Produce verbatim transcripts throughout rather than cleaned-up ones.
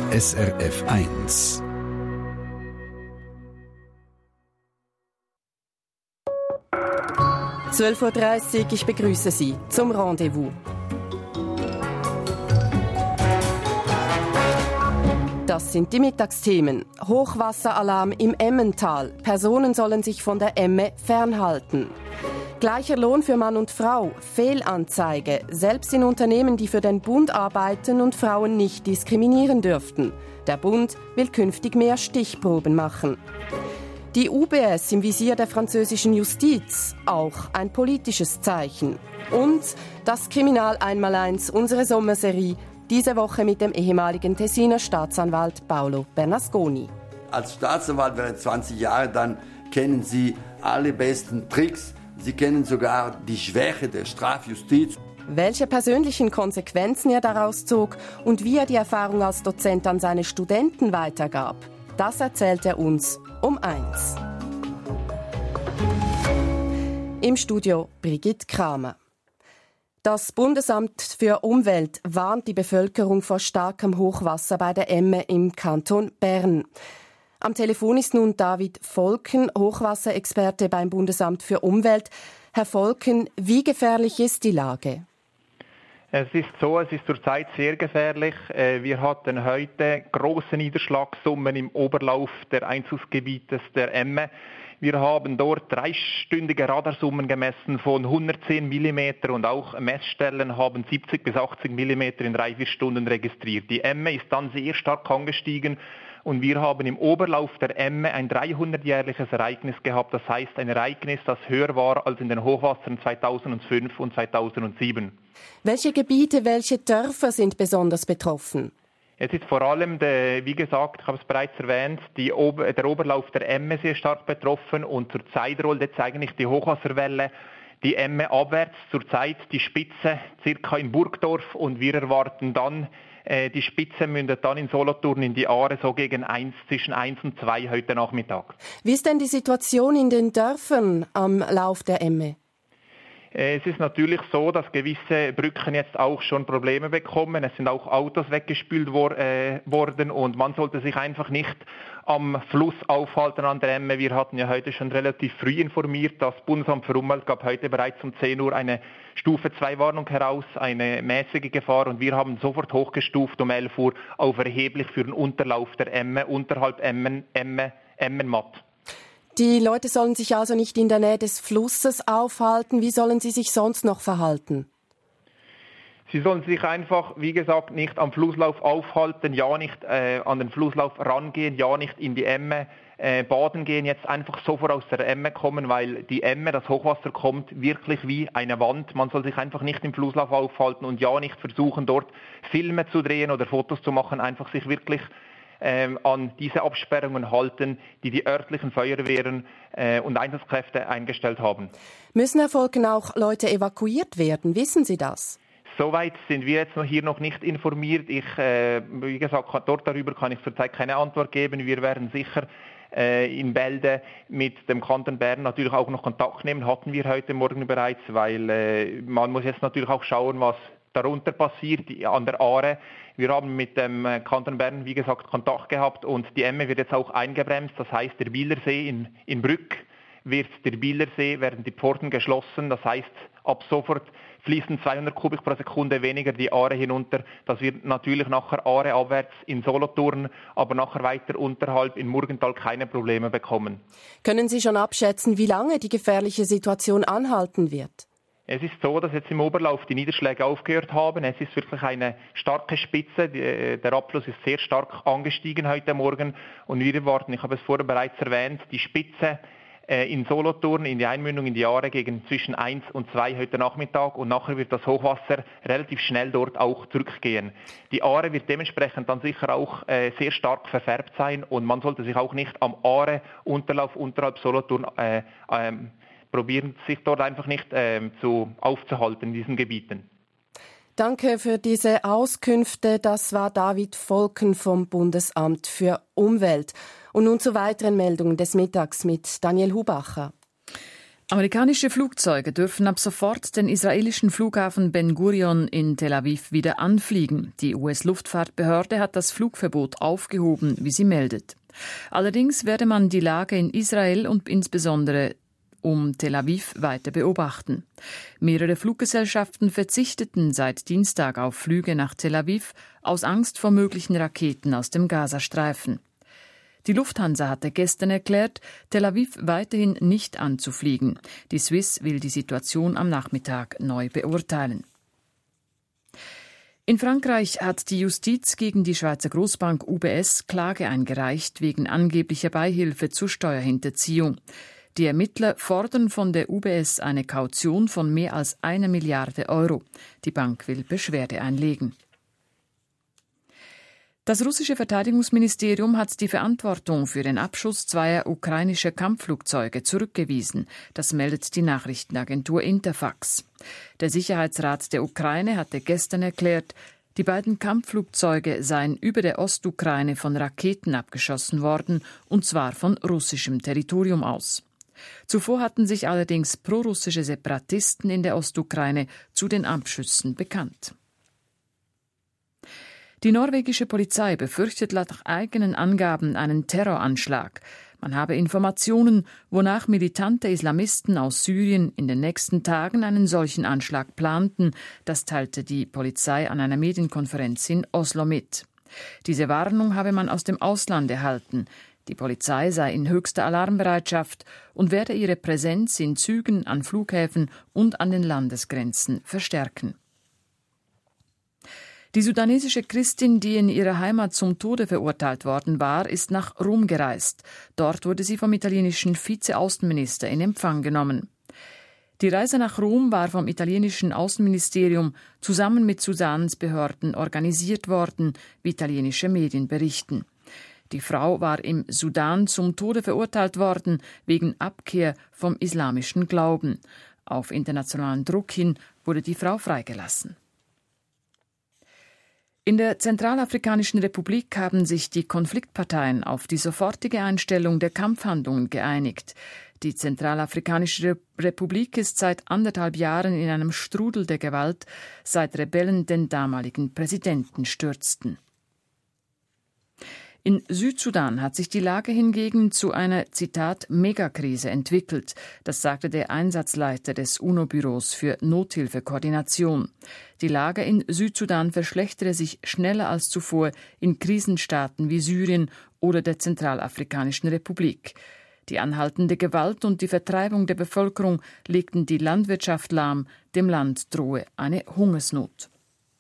S R F eins. zwölf Uhr dreißig, ich begrüße Sie zum Rendezvous. Das sind die Mittagsthemen. Hochwasseralarm im Emmental. Personen sollen sich von der Emme fernhalten. Gleicher Lohn für Mann und Frau. Fehlanzeige. Selbst in Unternehmen, die für den Bund arbeiten und Frauen nicht diskriminieren dürften. Der Bund will künftig mehr Stichproben machen. Die U B S im Visier der französischen Justiz. Auch ein politisches Zeichen. Und das Kriminal Einmaleins, unsere Sommerserie. Diese Woche mit dem ehemaligen Tessiner Staatsanwalt Paolo Bernasconi. Als Staatsanwalt während zwanzig Jahre, dann kennen Sie alle besten Tricks. Sie kennen sogar die Schwäche der Strafjustiz. Welche persönlichen Konsequenzen er daraus zog und wie er die Erfahrung als Dozent an seine Studenten weitergab, das erzählt er uns um eins. Im Studio Brigitte Kramer. Das Bundesamt für Umwelt warnt die Bevölkerung vor starkem Hochwasser bei der Emme im Kanton Bern. Am Telefon ist nun David Volken, Hochwasserexperte beim Bundesamt für Umwelt. Herr Volken, wie gefährlich ist die Lage? Es ist so, es ist zurzeit sehr gefährlich. Wir hatten heute große Niederschlagssummen im Oberlauf der Einzugsgebietes der Emme. Wir haben dort dreistündige Radarsummen gemessen von hundertzehn Millimeter und auch Messstellen haben siebzig bis achtzig Millimeter in drei, vier Stunden registriert. Die Emme ist dann sehr stark angestiegen und wir haben im Oberlauf der Emme ein dreihundertjährliches Ereignis gehabt. Das heißt ein Ereignis, das höher war als in den Hochwassern zweitausendfünf und zweitausendsieben. Welche Gebiete, welche Dörfer sind besonders betroffen? Es ist vor allem, der, wie gesagt, ich habe es bereits erwähnt, die Ober, der Oberlauf der Emme sehr stark betroffen und zurzeit rollt jetzt eigentlich die Hochwasserwelle die Emme abwärts. Zurzeit die Spitze circa in Burgdorf und wir erwarten dann, äh, die Spitze mündet dann in Solothurn in die Aare so gegen eins, zwischen eins und zwei heute Nachmittag. Wie ist denn die Situation in den Dörfern am Lauf der Emme? Es ist natürlich so, dass gewisse Brücken jetzt auch schon Probleme bekommen. Es sind auch Autos weggespült wor- äh, worden und man sollte sich einfach nicht am Fluss aufhalten an der Emme. Wir hatten ja heute schon relativ früh informiert. Das Bundesamt für Umwelt gab heute bereits um zehn Uhr eine Stufe zwei Warnung heraus, eine mäßige Gefahr und wir haben sofort hochgestuft um elf Uhr auf erheblich für den Unterlauf der Emme, unterhalb Emmen, Emme, Emmenmatt. Die Leute sollen sich also nicht in der Nähe des Flusses aufhalten. Wie sollen sie sich sonst noch verhalten? Sie sollen sich einfach, wie gesagt, nicht am Flusslauf aufhalten, ja nicht äh, an den Flusslauf rangehen, ja nicht in die Emme äh, baden gehen, jetzt einfach sofort aus der Emme kommen, weil die Emme, das Hochwasser kommt wirklich wie eine Wand. Man soll sich einfach nicht im Flusslauf aufhalten und ja nicht versuchen, dort Filme zu drehen oder Fotos zu machen, einfach sich wirklich Ähm, an diese Absperrungen halten, die die örtlichen Feuerwehren äh, und Einsatzkräfte eingestellt haben. Müssen, Herr Volken, auch Leute evakuiert werden? Wissen Sie das? Soweit sind wir jetzt noch hier noch nicht informiert. Ich, äh, wie gesagt, dort darüber kann ich zurzeit keine Antwort geben. Wir werden sicher äh, in Bälde mit dem Kanton Bern natürlich auch noch Kontakt nehmen. Hatten wir heute Morgen bereits, weil äh, man muss jetzt natürlich auch schauen, was darunter passiert an der Aare. Wir haben mit dem Kanton Bern, wie gesagt, Kontakt gehabt und die Emme wird jetzt auch eingebremst. Das heißt, der Bielersee in, in Brück wird der Bielersee, werden die Pforten geschlossen. Das heißt, ab sofort fließen zweihundert Kubik pro Sekunde weniger die Aare hinunter. Das wird natürlich nachher Aare abwärts in Solothurn, aber nachher weiter unterhalb in Murgenthal keine Probleme bekommen. Können Sie schon abschätzen, wie lange die gefährliche Situation anhalten wird? Es ist so, dass jetzt im Oberlauf die Niederschläge aufgehört haben. Es ist wirklich eine starke Spitze. Der Abfluss ist sehr stark angestiegen heute Morgen. Und wir erwarten, ich habe es vorher bereits erwähnt, die Spitze in Solothurn, in die Einmündung in die Aare gegen zwischen eins und zwei heute Nachmittag. Und nachher wird das Hochwasser relativ schnell dort auch zurückgehen. Die Aare wird dementsprechend dann sicher auch sehr stark verfärbt sein. Und man sollte sich auch nicht am Aare-Unterlauf unterhalb Solothurn äh, ähm, probieren, sich dort einfach nicht äh, zu, aufzuhalten in diesen Gebieten. Danke für diese Auskünfte. Das war David Volken vom Bundesamt für Umwelt. Und nun zu weiteren Meldungen des Mittags mit Daniel Hubacher. Amerikanische Flugzeuge dürfen ab sofort den israelischen Flughafen Ben Gurion in Tel Aviv wieder anfliegen. Die U S-Luftfahrtbehörde hat das Flugverbot aufgehoben, wie sie meldet. Allerdings werde man die Lage in Israel und insbesondere um Tel Aviv weiter beobachten. Mehrere Fluggesellschaften verzichteten seit Dienstag auf Flüge nach Tel Aviv aus Angst vor möglichen Raketen aus dem Gazastreifen. Die Lufthansa hatte gestern erklärt, Tel Aviv weiterhin nicht anzufliegen. Die Swiss will die Situation am Nachmittag neu beurteilen. In Frankreich hat die Justiz gegen die Schweizer Großbank U B S Klage eingereicht wegen angeblicher Beihilfe zur Steuerhinterziehung. Die Ermittler fordern von der U B S eine Kaution von mehr als einer Milliarde Euro. Die Bank will Beschwerde einlegen. Das russische Verteidigungsministerium hat die Verantwortung für den Abschuss zweier ukrainischer Kampfflugzeuge zurückgewiesen. Das meldet die Nachrichtenagentur Interfax. Der Sicherheitsrat der Ukraine hatte gestern erklärt, die beiden Kampfflugzeuge seien über der Ostukraine von Raketen abgeschossen worden, und zwar von russischem Territorium aus. Zuvor hatten sich allerdings prorussische Separatisten in der Ostukraine zu den Abschüssen bekannt. Die norwegische Polizei befürchtet laut eigenen Angaben einen Terroranschlag. Man habe Informationen, wonach militante Islamisten aus Syrien in den nächsten Tagen einen solchen Anschlag planten. Das teilte die Polizei an einer Medienkonferenz in Oslo mit. Diese Warnung habe man aus dem Ausland erhalten. Die Polizei sei in höchster Alarmbereitschaft und werde ihre Präsenz in Zügen, an Flughäfen und an den Landesgrenzen verstärken. Die sudanesische Christin, die in ihrer Heimat zum Tode verurteilt worden war, ist nach Rom gereist. Dort wurde sie vom italienischen Vize-Außenminister in Empfang genommen. Die Reise nach Rom war vom italienischen Außenministerium zusammen mit Sudans Behörden organisiert worden, wie italienische Medien berichten. Die Frau war im Sudan zum Tode verurteilt worden, wegen Abkehr vom islamischen Glauben. Auf internationalen Druck hin wurde die Frau freigelassen. In der Zentralafrikanischen Republik haben sich die Konfliktparteien auf die sofortige Einstellung der Kampfhandlungen geeinigt. Die Zentralafrikanische Republik ist seit anderthalb Jahren in einem Strudel der Gewalt, seit Rebellen den damaligen Präsidenten stürzten. In Südsudan hat sich die Lage hingegen zu einer, Zitat, Megakrise entwickelt. Das sagte der Einsatzleiter des U N O-Büros für Nothilfekoordination. Die Lage in Südsudan verschlechtere sich schneller als zuvor in Krisenstaaten wie Syrien oder der Zentralafrikanischen Republik. Die anhaltende Gewalt und die Vertreibung der Bevölkerung legten die Landwirtschaft lahm, dem Land drohe eine Hungersnot.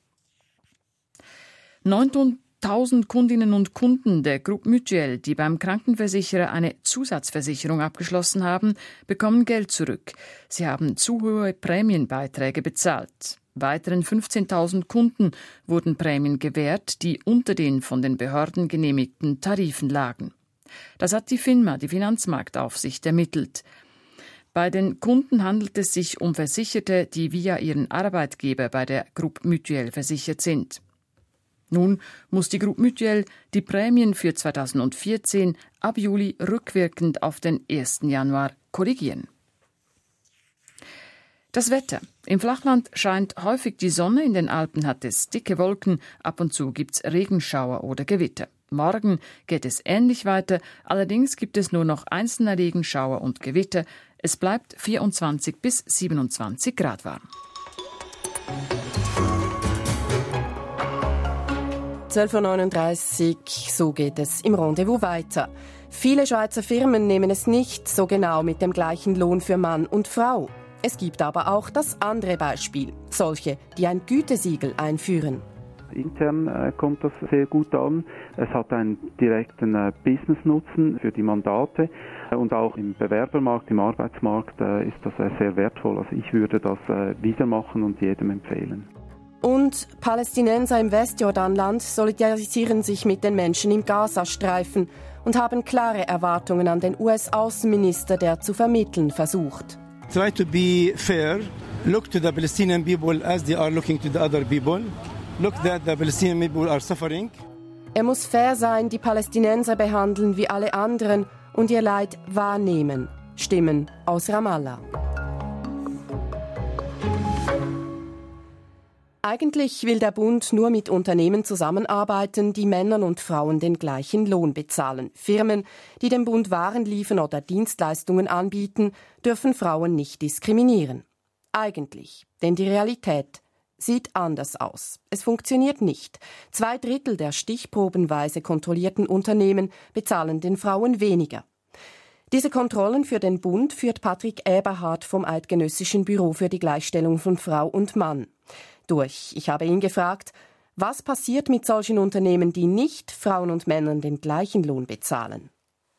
neuntausend Kundinnen und Kunden der Groupe Mutuelle, die beim Krankenversicherer eine Zusatzversicherung abgeschlossen haben, bekommen Geld zurück. Sie haben zu hohe Prämienbeiträge bezahlt. Weiteren fünfzehntausend Kunden wurden Prämien gewährt, die unter den von den Behörden genehmigten Tarifen lagen. Das hat die FINMA, die Finanzmarktaufsicht, ermittelt. Bei den Kunden handelt es sich um Versicherte, die via ihren Arbeitgeber bei der Groupe Mutuelle versichert sind. Nun muss die Groupe Mutuelle die Prämien für zweitausendvierzehn ab Juli rückwirkend auf den ersten Januar korrigieren. Das Wetter. Im Flachland scheint häufig die Sonne, in den Alpen hat es dicke Wolken, ab und zu gibt's Regenschauer oder Gewitter. Morgen geht es ähnlich weiter, allerdings gibt es nur noch einzelne Regenschauer und Gewitter. Es bleibt vierundzwanzig bis siebenundzwanzig Grad warm. zwölf Uhr neununddreißig, so geht es im Rendezvous weiter. Viele Schweizer Firmen nehmen es nicht so genau mit dem gleichen Lohn für Mann und Frau. Es gibt aber auch das andere Beispiel, solche, die ein Gütesiegel einführen. Intern äh, kommt das sehr gut an. Es hat einen direkten äh, Business-Nutzen für die Mandate äh, und auch im Bewerbermarkt, im Arbeitsmarkt äh, ist das äh, sehr wertvoll. Also ich würde das äh, wieder machen und jedem empfehlen. Und Palästinenser im Westjordanland solidarisieren sich mit den Menschen im Gazastreifen und haben klare Erwartungen an den U S-Außenminister, der zu vermitteln versucht. Try to be fair. Look to the Palestinian people as they are looking to the other people. Look that the Palestinian people are suffering. Er muss fair sein, die Palästinenser behandeln wie alle anderen und ihr Leid wahrnehmen. Stimmen aus Ramallah. Eigentlich will der Bund nur mit Unternehmen zusammenarbeiten, die Männern und Frauen den gleichen Lohn bezahlen. Firmen, die dem Bund Waren liefern oder Dienstleistungen anbieten, dürfen Frauen nicht diskriminieren. Eigentlich, denn die Realität sieht anders aus. Es funktioniert nicht. Zwei Drittel der stichprobenweise kontrollierten Unternehmen bezahlen den Frauen weniger. Diese Kontrollen für den Bund führt Patrick Eberhard vom Eidgenössischen Büro für die Gleichstellung von Frau und Mann durch. Ich habe ihn gefragt, was passiert mit solchen Unternehmen, die nicht Frauen und Männern den gleichen Lohn bezahlen?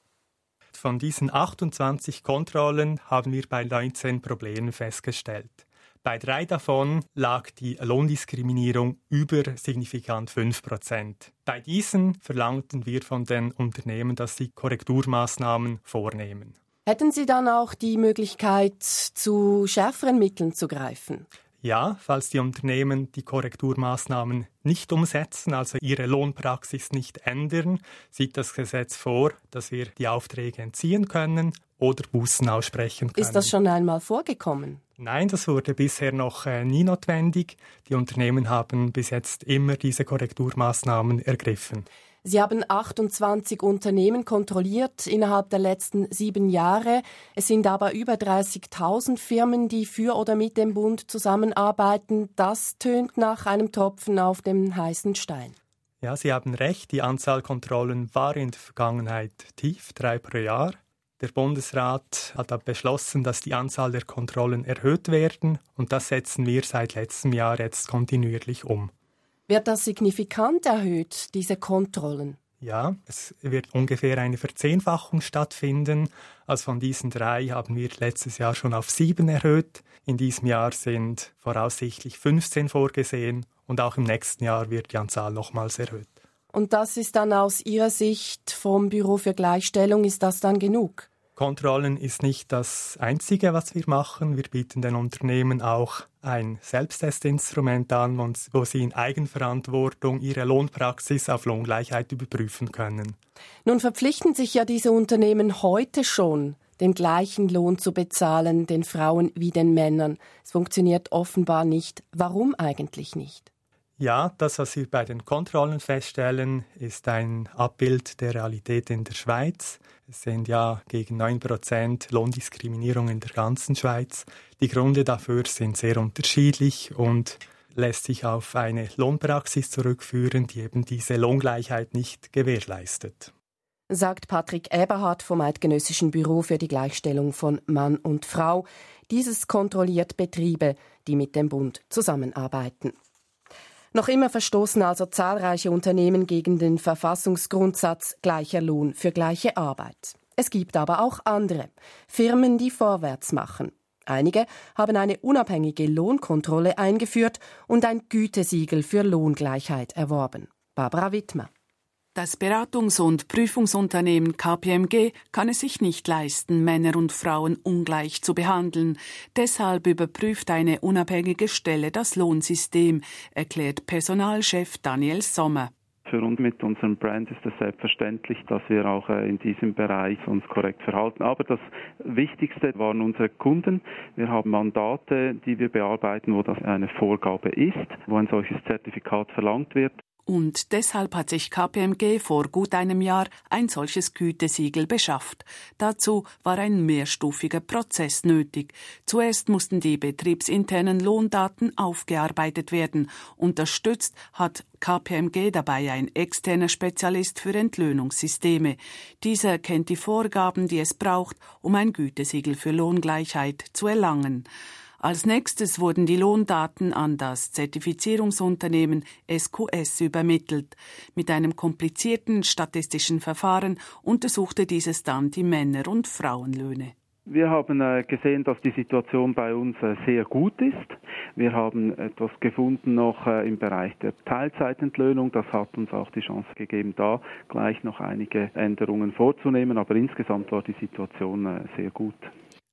Von diesen achtundzwanzig Kontrollen haben wir bei neunzehn Problemen festgestellt. Bei drei davon lag die Lohndiskriminierung über signifikant fünf Prozent. Bei diesen verlangten wir von den Unternehmen, dass sie Korrekturmaßnahmen vornehmen. Hätten Sie dann auch die Möglichkeit, zu schärferen Mitteln zu greifen? Ja, falls die Unternehmen die Korrekturmaßnahmen nicht umsetzen, also ihre Lohnpraxis nicht ändern, sieht das Gesetz vor, dass wir die Aufträge entziehen können oder Bußen aussprechen können. Ist das schon einmal vorgekommen? Nein, das wurde bisher noch äh, nie notwendig. Die Unternehmen haben bis jetzt immer diese Korrekturmaßnahmen ergriffen. Sie haben achtundzwanzig Unternehmen kontrolliert innerhalb der letzten sieben Jahre. Es sind aber über dreißigtausend Firmen, die für oder mit dem Bund zusammenarbeiten. Das tönt nach einem Tropfen auf dem heißen Stein. Ja, Sie haben recht. Die Anzahl Kontrollen war in der Vergangenheit tief, drei pro Jahr. Der Bundesrat hat beschlossen, dass die Anzahl der Kontrollen erhöht werden. Und das setzen wir seit letztem Jahr jetzt kontinuierlich um. Wird das signifikant erhöht, diese Kontrollen? Ja, es wird ungefähr eine Verzehnfachung stattfinden. Also von diesen drei haben wir letztes Jahr schon auf sieben erhöht. In diesem Jahr sind voraussichtlich fünfzehn vorgesehen und auch im nächsten Jahr wird die Anzahl nochmals erhöht. Und das ist dann aus Ihrer Sicht vom Büro für Gleichstellung, ist das dann genug? Kontrollen ist nicht das Einzige, was wir machen. Wir bieten den Unternehmen auch ein Selbsttestinstrument an, wo sie in Eigenverantwortung ihre Lohnpraxis auf Lohngleichheit überprüfen können. Nun verpflichten sich ja diese Unternehmen heute schon, den gleichen Lohn zu bezahlen, den Frauen wie den Männern. Es funktioniert offenbar nicht. Warum eigentlich nicht? Ja, das, was wir bei den Kontrollen feststellen, ist ein Abbild der Realität in der Schweiz. Es sind ja gegen neun Prozent Lohndiskriminierung in der ganzen Schweiz. Die Gründe dafür sind sehr unterschiedlich und lässt sich auf eine Lohnpraxis zurückführen, die eben diese Lohngleichheit nicht gewährleistet. Sagt Patrick Eberhard vom Eidgenössischen Büro für die Gleichstellung von Mann und Frau. Dieses kontrolliert Betriebe, die mit dem Bund zusammenarbeiten. Noch immer verstoßen also zahlreiche Unternehmen gegen den Verfassungsgrundsatz gleicher Lohn für gleiche Arbeit. Es gibt aber auch andere, Firmen, die vorwärts machen. Einige haben eine unabhängige Lohnkontrolle eingeführt und ein Gütesiegel für Lohngleichheit erworben. Barbara Wittmer. Das Beratungs- und Prüfungsunternehmen K P M G kann es sich nicht leisten, Männer und Frauen ungleich zu behandeln. Deshalb überprüft eine unabhängige Stelle das Lohnsystem, erklärt Personalchef Daniel Sommer. Für uns mit unserem Brand ist es selbstverständlich, dass wir auch in diesem Bereich uns korrekt verhalten. Aber das Wichtigste waren unsere Kunden. Wir haben Mandate, die wir bearbeiten, wo das eine Vorgabe ist, wo ein solches Zertifikat verlangt wird. Und deshalb hat sich K P M G vor gut einem Jahr ein solches Gütesiegel beschafft. Dazu war ein mehrstufiger Prozess nötig. Zuerst mussten die betriebsinternen Lohndaten aufgearbeitet werden. Unterstützt hat K P M G dabei ein externer Spezialist für Entlöhnungssysteme. Dieser kennt die Vorgaben, die es braucht, um ein Gütesiegel für Lohngleichheit zu erlangen. Als nächstes wurden die Lohndaten an das Zertifizierungsunternehmen S Q S übermittelt. Mit einem komplizierten statistischen Verfahren untersuchte dieses dann die Männer- und Frauenlöhne. Wir haben gesehen, dass die Situation bei uns sehr gut ist. Wir haben etwas gefunden noch im Bereich der Teilzeitentlöhnung. Das hat uns auch die Chance gegeben, da gleich noch einige Änderungen vorzunehmen. Aber insgesamt war die Situation sehr gut.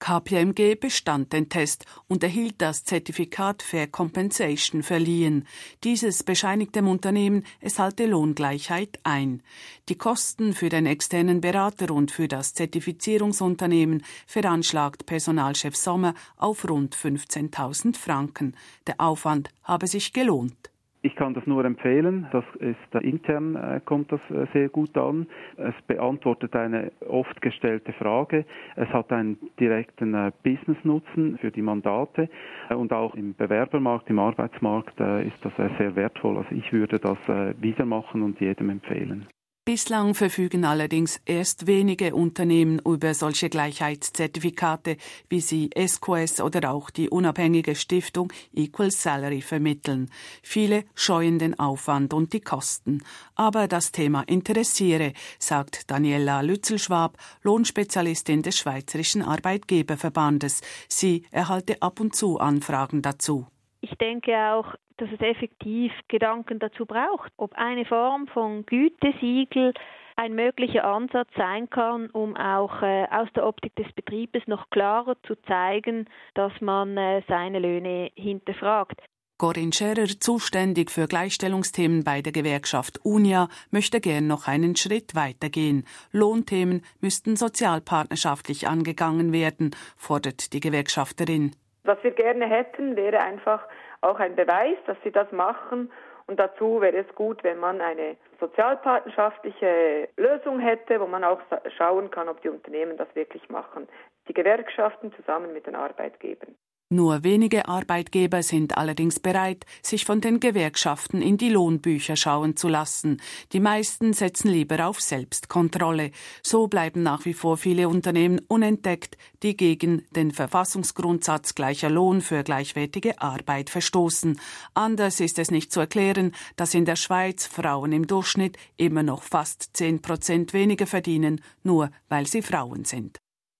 K P M G bestand den Test und erhielt das Zertifikat Fair Compensation verliehen. Dieses bescheinigt dem Unternehmen, es halte Lohngleichheit ein. Die Kosten für den externen Berater und für das Zertifizierungsunternehmen veranschlagt Personalchef Sommer auf rund fünfzehntausend Franken. Der Aufwand habe sich gelohnt. Ich kann das nur empfehlen. Das ist intern äh, kommt das äh, sehr gut an. Es beantwortet eine oft gestellte Frage. Es hat einen direkten äh, Business-Nutzen für die Mandate äh, und auch im Bewerbermarkt, im Arbeitsmarkt äh, ist das äh, sehr wertvoll. Also ich würde das äh, wieder machen und jedem empfehlen. Bislang verfügen allerdings erst wenige Unternehmen über solche Gleichheitszertifikate, wie sie S Q S oder auch die unabhängige Stiftung Equal Salary vermitteln. Viele scheuen den Aufwand und die Kosten. Aber das Thema interessiere, sagt Daniela Lützelschwab, Lohnspezialistin des Schweizerischen Arbeitgeberverbandes. Sie erhalte ab und zu Anfragen dazu. Ich denke auch, dass es effektiv Gedanken dazu braucht, ob eine Form von Gütesiegel ein möglicher Ansatz sein kann, um auch äh, aus der Optik des Betriebes noch klarer zu zeigen, dass man äh, seine Löhne hinterfragt. Corinne Scherer, zuständig für Gleichstellungsthemen bei der Gewerkschaft UNIA, möchte gern noch einen Schritt weitergehen. Lohnthemen müssten sozialpartnerschaftlich angegangen werden, fordert die Gewerkschafterin. Was wir gerne hätten, wäre einfach auch ein Beweis, dass sie das machen. Und dazu wäre es gut, wenn man eine sozialpartnerschaftliche Lösung hätte, wo man auch schauen kann, ob die Unternehmen das wirklich machen. Die Gewerkschaften zusammen mit den Arbeitgebern. Nur wenige Arbeitgeber sind allerdings bereit, sich von den Gewerkschaften in die Lohnbücher schauen zu lassen. Die meisten setzen lieber auf Selbstkontrolle. So bleiben nach wie vor viele Unternehmen unentdeckt, die gegen den Verfassungsgrundsatz gleicher Lohn für gleichwertige Arbeit verstoßen. Anders ist es nicht zu erklären, dass in der Schweiz Frauen im Durchschnitt immer noch fast zehn Prozent weniger verdienen, nur weil sie Frauen sind.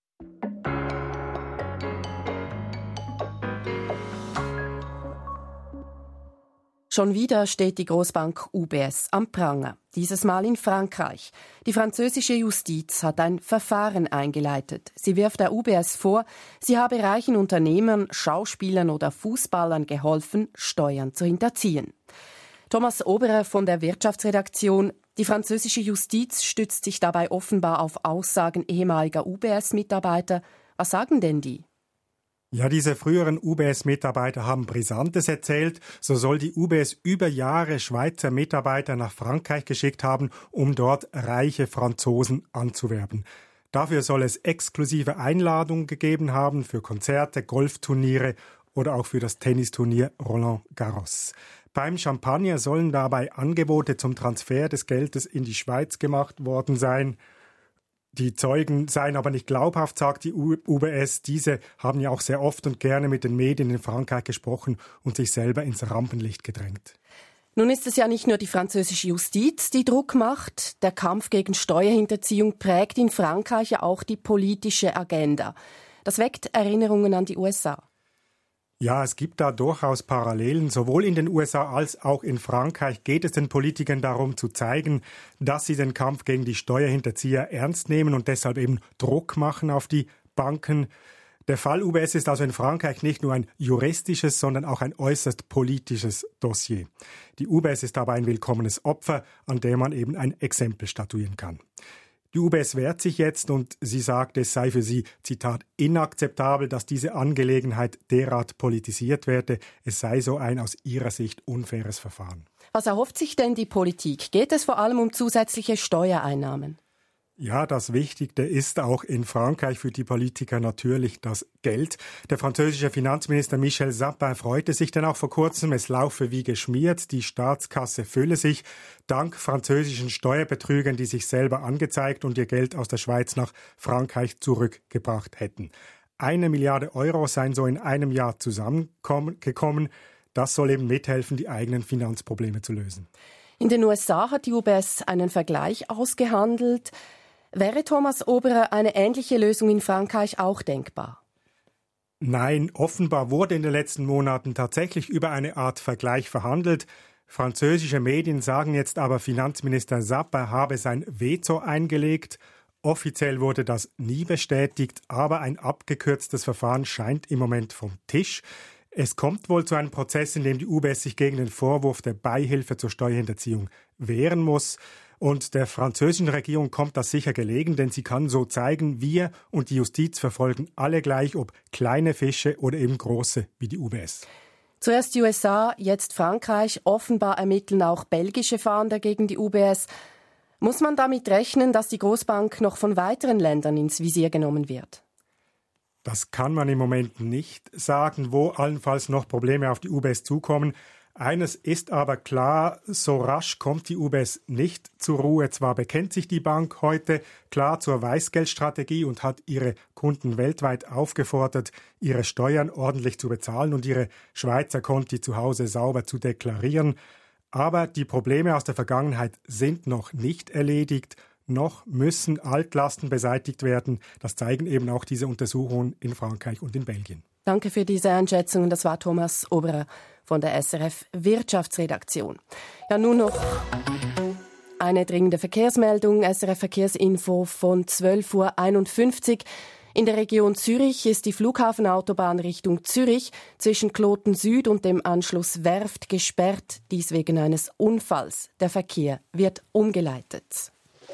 Schon wieder steht die Großbank U B S am Pranger. Dieses Mal in Frankreich. Die französische Justiz hat ein Verfahren eingeleitet. Sie wirft der U B S vor, sie habe reichen Unternehmern, Schauspielern oder Fußballern geholfen, Steuern zu hinterziehen. Thomas Oberer von der Wirtschaftsredaktion. Die französische Justiz stützt sich dabei offenbar auf Aussagen ehemaliger U B S-Mitarbeiter. Was sagen denn die? Ja, diese früheren U B S-Mitarbeiter haben Brisantes erzählt. So soll die U B S über Jahre Schweizer Mitarbeiter nach Frankreich geschickt haben, um dort reiche Franzosen anzuwerben. Dafür soll es exklusive Einladungen gegeben haben für Konzerte, Golfturniere oder auch für das Tennisturnier Roland Garros. Beim Champagner sollen dabei Angebote zum Transfer des Geldes in die Schweiz gemacht worden sein. Die Zeugen seien aber nicht glaubhaft, sagt die U B S. Diese haben ja auch sehr oft und gerne mit den Medien in Frankreich gesprochen und sich selber ins Rampenlicht gedrängt. Nun ist es ja nicht nur die französische Justiz, die Druck macht. Der Kampf gegen Steuerhinterziehung prägt in Frankreich ja auch die politische Agenda. Das weckt Erinnerungen an die U S A. Ja, es gibt da durchaus Parallelen. Sowohl in den U S A als auch in Frankreich geht es den Politikern darum zu zeigen, dass sie den Kampf gegen die Steuerhinterzieher ernst nehmen und deshalb eben Druck machen auf die Banken. Der Fall U B S ist also in Frankreich nicht nur ein juristisches, sondern auch ein äußerst politisches Dossier. Die U B S ist dabei ein willkommenes Opfer, an dem man eben ein Exempel statuieren kann. Die U B S wehrt sich jetzt und sie sagt, es sei für sie, Zitat, inakzeptabel, dass diese Angelegenheit derart politisiert werde. Es sei so ein aus ihrer Sicht unfaires Verfahren. Was erhofft sich denn die Politik? Geht es vor allem um zusätzliche Steuereinnahmen? Ja, das Wichtigste ist auch in Frankreich für die Politiker natürlich das Geld. Der französische Finanzminister Michel Sapin freute sich dann auch vor kurzem, es laufe wie geschmiert, die Staatskasse fülle sich, dank französischen Steuerbetrügern, die sich selber angezeigt und ihr Geld aus der Schweiz nach Frankreich zurückgebracht hätten. Eine Milliarde Euro seien so in einem Jahr zusammengekommen. Das soll eben mithelfen, die eigenen Finanzprobleme zu lösen. In den U S A hat die U B S einen Vergleich ausgehandelt. Wäre Thomas Oberer eine ähnliche Lösung in Frankreich auch denkbar? Nein, offenbar wurde in den letzten Monaten tatsächlich über eine Art Vergleich verhandelt. Französische Medien sagen jetzt aber, Finanzminister Sapin habe sein Veto eingelegt. Offiziell wurde das nie bestätigt, aber ein abgekürztes Verfahren scheint im Moment vom Tisch. Es kommt wohl zu einem Prozess, in dem die U B S sich gegen den Vorwurf der Beihilfe zur Steuerhinterziehung wehren muss. Und der französischen Regierung kommt das sicher gelegen, denn sie kann so zeigen, wir und die Justiz verfolgen alle gleich, ob kleine Fische oder eben große wie die U B S. Zuerst die U S A, jetzt Frankreich. Offenbar ermitteln auch belgische Fahnder gegen die U B S. Muss man damit rechnen, dass die Großbank noch von weiteren Ländern ins Visier genommen wird? Das kann man im Moment nicht sagen, wo allenfalls noch Probleme auf die U B S zukommen. Eines ist aber klar, so rasch kommt die U B S nicht zur Ruhe. Zwar bekennt sich die Bank heute klar zur Weißgeldstrategie und hat ihre Kunden weltweit aufgefordert, ihre Steuern ordentlich zu bezahlen und ihre Schweizer Konti zu Hause sauber zu deklarieren. Aber die Probleme aus der Vergangenheit sind noch nicht erledigt. Noch müssen Altlasten beseitigt werden. Das zeigen eben auch diese Untersuchungen in Frankreich und in Belgien. Danke für diese Einschätzung. Das war Thomas Oberer von der S R F Wirtschaftsredaktion. Ja, nun noch eine dringende Verkehrsmeldung. S R F Verkehrsinfo von zwölf Uhr einundfünfzig. In der Region Zürich ist die Flughafenautobahn Richtung Zürich zwischen Kloten Süd und dem Anschluss Werft gesperrt. Dies wegen eines Unfalls. Der Verkehr wird umgeleitet.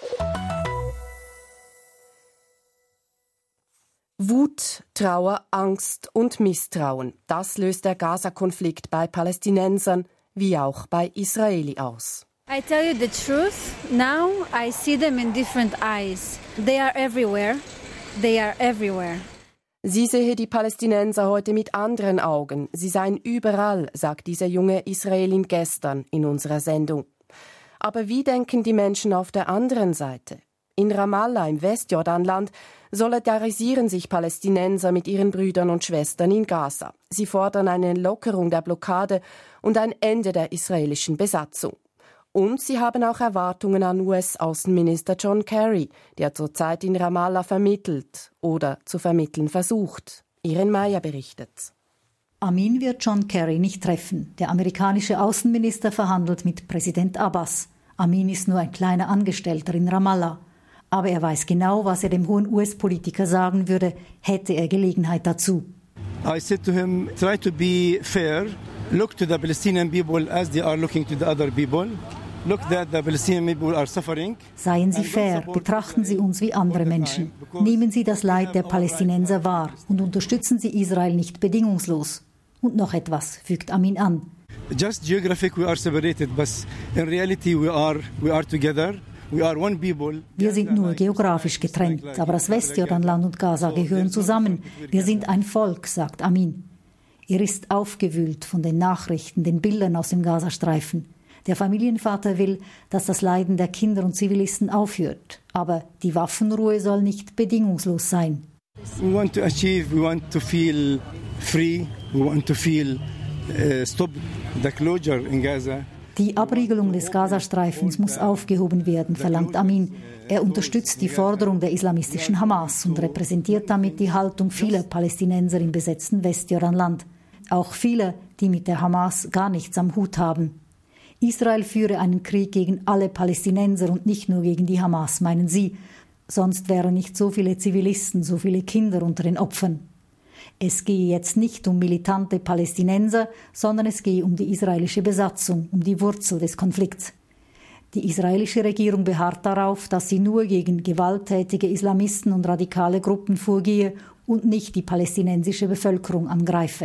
Wut, Trauer, Angst und Misstrauen. Das löst der Gaza-Konflikt bei Palästinensern wie auch bei Israeli aus. I tell you the truth, now I see them in different eyes. They are everywhere. They are everywhere. Sie sehe die Palästinenser heute mit anderen Augen. Sie seien überall, sagt diese junge Israelin gestern in unserer Sendung. Aber wie denken die Menschen auf der anderen Seite? In Ramallah im Westjordanland solidarisieren sich Palästinenser mit ihren Brüdern und Schwestern in Gaza. Sie fordern eine Lockerung der Blockade und ein Ende der israelischen Besatzung. Und sie haben auch Erwartungen an U S-Außenminister John Kerry, der zurzeit in Ramallah vermittelt oder zu vermitteln versucht. Iren Meyer berichtet. Amin wird John Kerry nicht treffen. Der amerikanische Außenminister verhandelt mit Präsident Abbas. Amin ist nur ein kleiner Angestellter in Ramallah. Aber er weiß genau, was er dem hohen U S-Politiker sagen würde, hätte er Gelegenheit dazu. I said to him, try to be fair. Look to the Palestinian people as they are looking to the other people. Look that the Palestinian people are suffering. Seien Sie fair, betrachten Sie uns wie andere Menschen. Nehmen Sie das Leid der Palästinenser wahr und unterstützen Sie Israel nicht bedingungslos. Und noch etwas, fügt Amin an. Just geographic we are separated, but in reality we are we are together. We are one people. Wir sind nur geografisch getrennt, aber das Westjordanland und Gaza gehören zusammen. Wir sind ein Volk, sagt Amin. Er ist aufgewühlt von den Nachrichten, den Bildern aus dem Gazastreifen. Der Familienvater will, dass das Leiden der Kinder und Zivilisten aufhört. Aber die Waffenruhe soll nicht bedingungslos sein. We want to achieve, we want to feel free, we want to feel uh, stop the closure in Gaza. Die Abriegelung des Gazastreifens muss aufgehoben werden, verlangt Amin. Er unterstützt die Forderung der islamistischen Hamas und repräsentiert damit die Haltung vieler Palästinenser im besetzten Westjordanland. Auch viele, die mit der Hamas gar nichts am Hut haben. Israel führe einen Krieg gegen alle Palästinenser und nicht nur gegen die Hamas, meinen sie. Sonst wären nicht so viele Zivilisten, so viele Kinder unter den Opfern. Es gehe jetzt nicht um militante Palästinenser, sondern es gehe um die israelische Besatzung, um die Wurzel des Konflikts. Die israelische Regierung beharrt darauf, dass sie nur gegen gewalttätige Islamisten und radikale Gruppen vorgehe und nicht die palästinensische Bevölkerung angreife.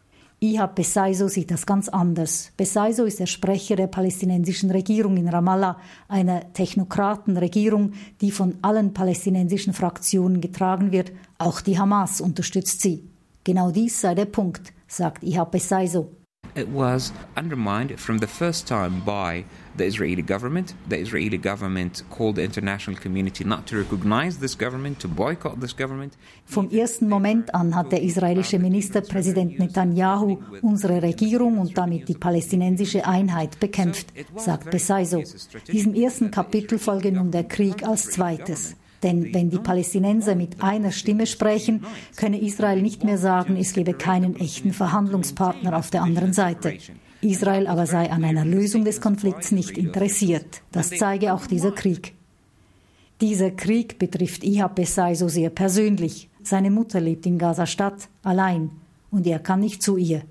Ihab Besaiso sieht das ganz anders. Besaiso ist der Sprecher der palästinensischen Regierung in Ramallah, einer Technokratenregierung, die von allen palästinensischen Fraktionen getragen wird. Auch die Hamas unterstützt sie. Genau dies sei der Punkt, sagt Ihab Besaiso. It was undermined from the first time by the Israeli government. The Israeli government called the international community not to recognize this government, to boycott this government. Vom ersten Moment an hat der israelische Ministerpräsident Netanyahu unsere Regierung und damit die palästinensische Einheit bekämpft, sagt Besaiso. Diesem ersten Kapitel folge nun der Krieg als zweites. Denn wenn die Palästinenser mit einer Stimme sprechen, könne Israel nicht mehr sagen, es gebe keinen echten Verhandlungspartner auf der anderen Seite. Israel aber sei an einer Lösung des Konflikts nicht interessiert. Das zeige auch dieser Krieg. Dieser Krieg betrifft Ihab Besaiso sehr persönlich. Seine Mutter lebt in Gaza-Stadt, allein, und er kann nicht zu ihr.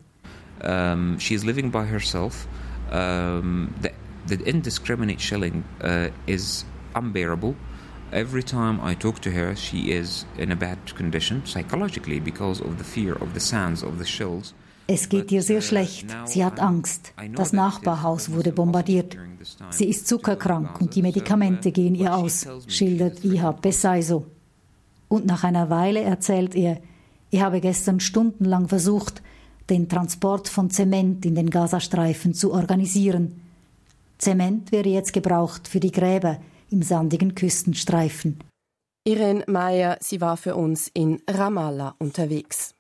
Um, she is living by herself. Um, the, the indiscriminate shelling uh, is unbearable. Every time I talk to her, she is in a bad condition psychologically because of the fear of the sounds of the shells. Es geht ihr sehr schlecht. Sie hat Angst. Das Nachbarhaus wurde bombardiert. Sie ist zuckerkrank und die Medikamente gehen ihr aus, schildert Ihab Besaiso. Und nach einer Weile erzählt er, er habe gestern stundenlang versucht, den Transport von Zement in den Gazastreifen zu organisieren. Zement wäre jetzt gebraucht für die Gräber im sandigen Küstenstreifen. Irene Meyer, sie war für uns in Ramallah unterwegs.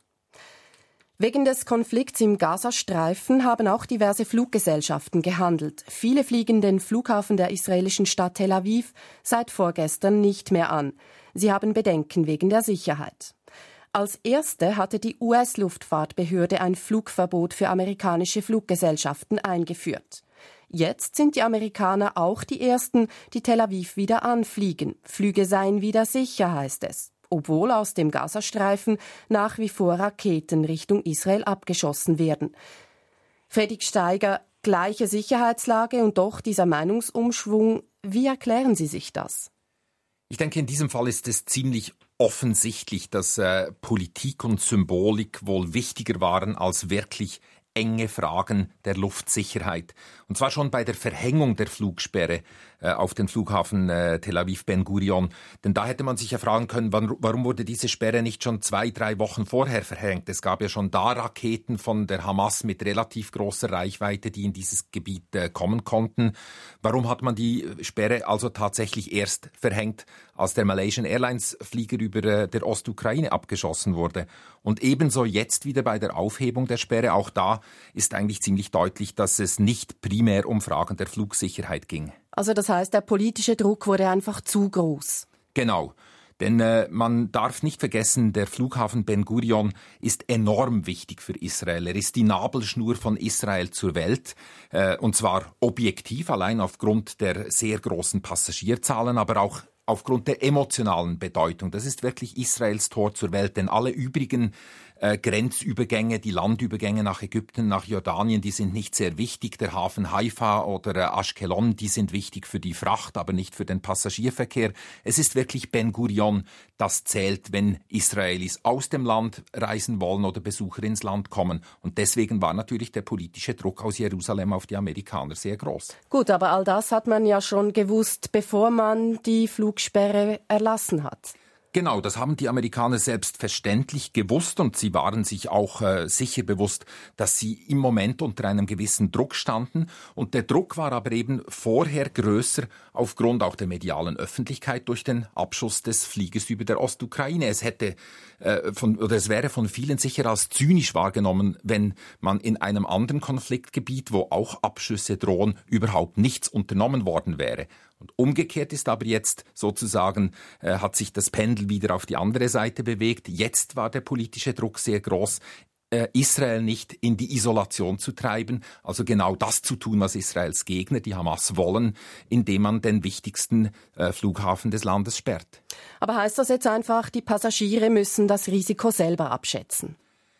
Wegen des Konflikts im Gazastreifen haben auch diverse Fluggesellschaften gehandelt. Viele fliegen den Flughafen der israelischen Stadt Tel Aviv seit vorgestern nicht mehr an. Sie haben Bedenken wegen der Sicherheit. Als erste hatte die U S-Luftfahrtbehörde ein Flugverbot für amerikanische Fluggesellschaften eingeführt. Jetzt sind die Amerikaner auch die Ersten, die Tel Aviv wieder anfliegen. Flüge seien wieder sicher, heißt es. Obwohl aus dem Gazastreifen nach wie vor Raketen Richtung Israel abgeschossen werden. Fredrik Steiger, gleiche Sicherheitslage und doch dieser Meinungsumschwung. Wie erklären Sie sich das? Ich denke, in diesem Fall ist es ziemlich offensichtlich, dass äh, Politik und Symbolik wohl wichtiger waren als wirklich enge Fragen der Luftsicherheit. Und zwar schon bei der Verhängung der Flugsperre äh, auf den Flughafen äh, Tel Aviv Ben Gurion. Denn da hätte man sich ja fragen können, wann, warum wurde diese Sperre nicht schon zwei, drei Wochen vorher verhängt? Es gab ja schon da Raketen von der Hamas mit relativ großer Reichweite, die in dieses Gebiet äh, kommen konnten. Warum hat man die Sperre also tatsächlich erst verhängt, als der Malaysian Airlines Flieger über äh, der Ostukraine abgeschossen wurde? Und ebenso jetzt wieder bei der Aufhebung der Sperre, auch da ist eigentlich ziemlich deutlich, dass es nicht primär um Fragen der Flugsicherheit ging. Also das heißt, der politische Druck wurde einfach zu groß. Genau. Denn äh, man darf nicht vergessen, der Flughafen Ben Gurion ist enorm wichtig für Israel. Er ist die Nabelschnur von Israel zur Welt. Äh, und zwar objektiv, allein aufgrund der sehr großen Passagierzahlen, aber auch aufgrund der emotionalen Bedeutung. Das ist wirklich Israels Tor zur Welt, denn alle übrigen äh, Grenzübergänge, die Landübergänge nach Ägypten, nach Jordanien, die sind nicht sehr wichtig. Der Hafen Haifa oder äh, Ashkelon, die sind wichtig für die Fracht, aber nicht für den Passagierverkehr. Es ist wirklich Ben Gurion, das zählt, wenn Israelis aus dem Land reisen wollen oder Besucher ins Land kommen. Und deswegen war natürlich der politische Druck aus Jerusalem auf die Amerikaner sehr groß. Gut, aber all das hat man ja schon gewusst, bevor man die Flugsperre erlassen hat. Genau, das haben die Amerikaner selbstverständlich gewusst und sie waren sich auch äh, sicher bewusst, dass sie im Moment unter einem gewissen Druck standen. Und der Druck war aber eben vorher größer aufgrund auch der medialen Öffentlichkeit durch den Abschuss des Fliegers über der Ostukraine. Es hätte äh, von, oder es wäre von vielen sicher als zynisch wahrgenommen, wenn man in einem anderen Konfliktgebiet, wo auch Abschüsse drohen, überhaupt nichts unternommen worden wäre. Und umgekehrt ist aber jetzt sozusagen, äh, hat sich das Pendel wieder auf die andere Seite bewegt. Jetzt war der politische Druck sehr groß, äh, Israel nicht in die Isolation zu treiben, also genau das zu tun, was Israels Gegner, die Hamas, wollen, indem man den wichtigsten äh, Flughafen des Landes sperrt. Aber heißt das jetzt einfach, die Passagiere müssen das Risiko selber abschätzen?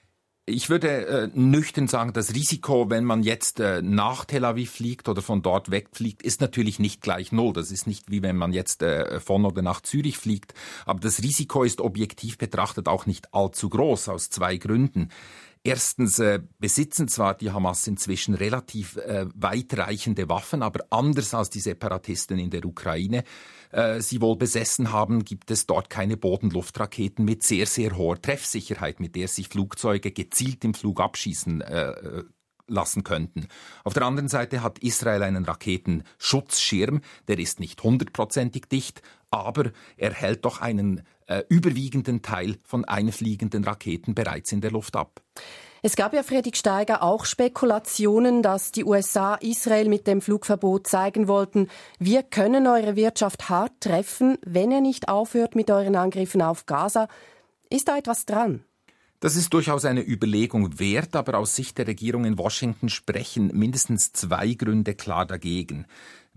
Ich würde äh, nüchtern sagen, das Risiko, wenn man jetzt äh, nach Tel Aviv fliegt oder von dort wegfliegt, ist natürlich nicht gleich null. Das ist nicht wie wenn man jetzt äh, von oder nach Zürich fliegt. Aber das Risiko ist objektiv betrachtet auch nicht allzu groß, aus zwei Gründen. Erstens äh, besitzen zwar die Hamas inzwischen relativ äh, weitreichende Waffen, aber anders als die Separatisten in der Ukraine äh, sie wohl besessen haben, gibt es dort keine Bodenluftraketen mit sehr, sehr hoher Treffsicherheit, mit der sich Flugzeuge gezielt im Flug abschießen äh, lassen könnten. Auf der anderen Seite hat Israel einen Raketenschutzschirm, der ist nicht hundertprozentig dicht, aber er hält doch einen äh, überwiegenden Teil von einfliegenden Raketen bereits in der Luft ab. Es gab ja, Fredrik Steiger, auch Spekulationen, dass die U S A Israel mit dem Flugverbot zeigen wollten, wir können eure Wirtschaft hart treffen, wenn ihr nicht aufhört mit euren Angriffen auf Gaza. Ist da etwas dran? Das ist durchaus eine Überlegung wert, aber aus Sicht der Regierung in Washington sprechen mindestens zwei Gründe klar dagegen.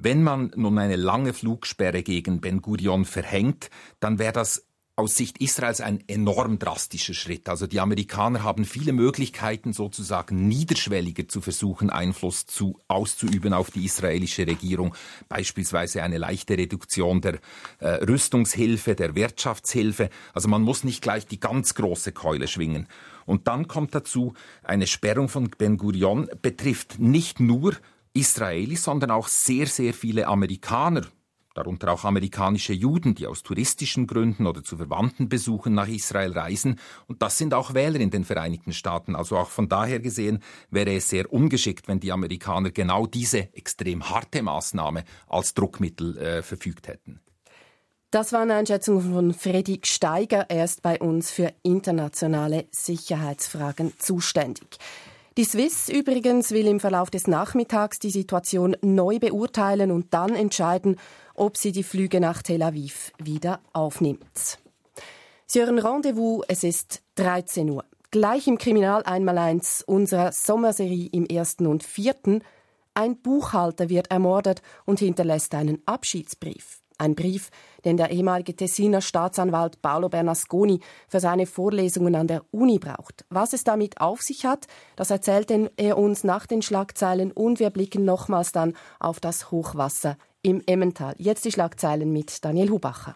Wenn man nun eine lange Flugsperre gegen Ben Gurion verhängt, dann wäre das aus Sicht Israels ein enorm drastischer Schritt. Also die Amerikaner haben viele Möglichkeiten, sozusagen niederschwelliger zu versuchen, Einfluss zu, auszuüben auf die israelische Regierung. Beispielsweise eine leichte Reduktion der äh, Rüstungshilfe, der Wirtschaftshilfe. Also man muss nicht gleich die ganz große Keule schwingen. Und dann kommt dazu, eine Sperrung von Ben Gurion betrifft nicht nur Israelis, sondern auch sehr, sehr viele Amerikaner. Darunter auch amerikanische Juden, die aus touristischen Gründen oder zu Verwandtenbesuchen nach Israel reisen. Und das sind auch Wähler in den Vereinigten Staaten. Also auch von daher gesehen wäre es sehr ungeschickt, wenn die Amerikaner genau diese extrem harte Maßnahme als Druckmittel äh, verfügt hätten. Das war eine Einschätzung von Freddy Steiger. Er ist bei uns für internationale Sicherheitsfragen zuständig. Die Swiss übrigens will im Verlauf des Nachmittags die Situation neu beurteilen und dann entscheiden, ob sie die Flüge nach Tel Aviv wieder aufnimmt. Sie hören Rendezvous, es ist dreizehn Uhr. Gleich im Kriminal einmaleins unserer Sommerserie im ersten und vierten. Ein Buchhalter wird ermordet und hinterlässt einen Abschiedsbrief. Ein Brief, den der ehemalige Tessiner Staatsanwalt Paolo Bernasconi für seine Vorlesungen an der Uni braucht. Was es damit auf sich hat, das erzählt er uns nach den Schlagzeilen und wir blicken nochmals dann auf das Hochwasser im Emmental. Jetzt die Schlagzeilen mit Daniel Hubacher.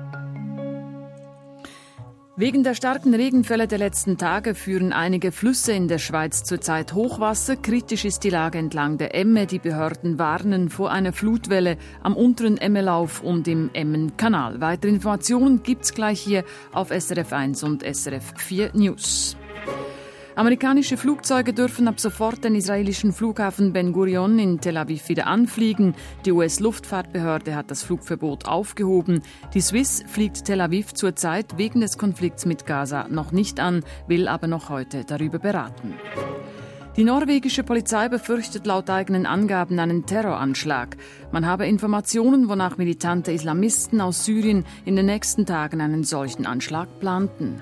Wegen der starken Regenfälle der letzten Tage führen einige Flüsse in der Schweiz zurzeit Hochwasser. Kritisch ist die Lage entlang der Emme. Die Behörden warnen vor einer Flutwelle am unteren Emmelauf und im Emmenkanal. Weitere Informationen gibt's gleich hier auf S R F eins und S R F vier News. Amerikanische Flugzeuge dürfen ab sofort den israelischen Flughafen Ben Gurion in Tel Aviv wieder anfliegen. Die U S-Luftfahrtbehörde hat das Flugverbot aufgehoben. Die Swiss fliegt Tel Aviv zurzeit wegen des Konflikts mit Gaza noch nicht an, will aber noch heute darüber beraten. Die norwegische Polizei befürchtet laut eigenen Angaben einen Terroranschlag. Man habe Informationen, wonach militante Islamisten aus Syrien in den nächsten Tagen einen solchen Anschlag planten.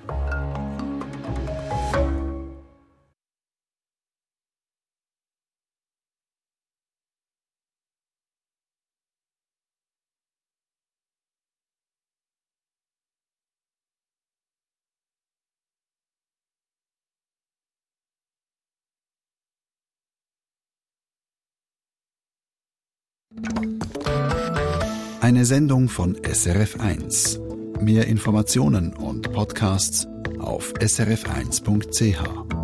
Eine Sendung von S R F eins. Mehr Informationen und Podcasts auf s r f eins punkt c h.